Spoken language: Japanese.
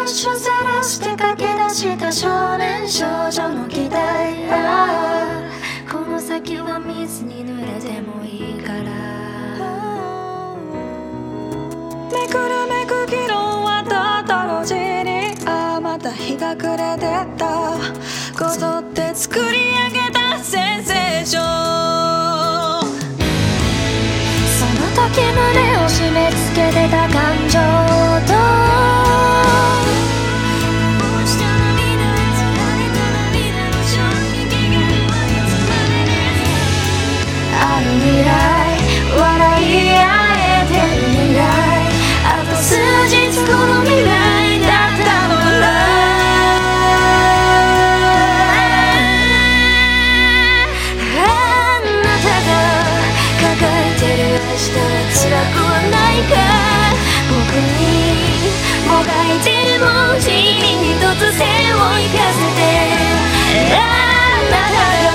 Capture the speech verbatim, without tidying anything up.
シュさらして駆け出した少年少女の期待、ああこの先は水に濡れてもいいから、 めくるめく議論はたった路地に、ああまた日が暮れてった、こぞって作り上げたセンセーション。 その時胸を締め付けてた感情とある未来、笑い合えてる未来、あと数日この未来だったのな。あなたが抱えてる明日は辛くはないか、僕にもがいてる文字に一つ線を引かせて、あなたが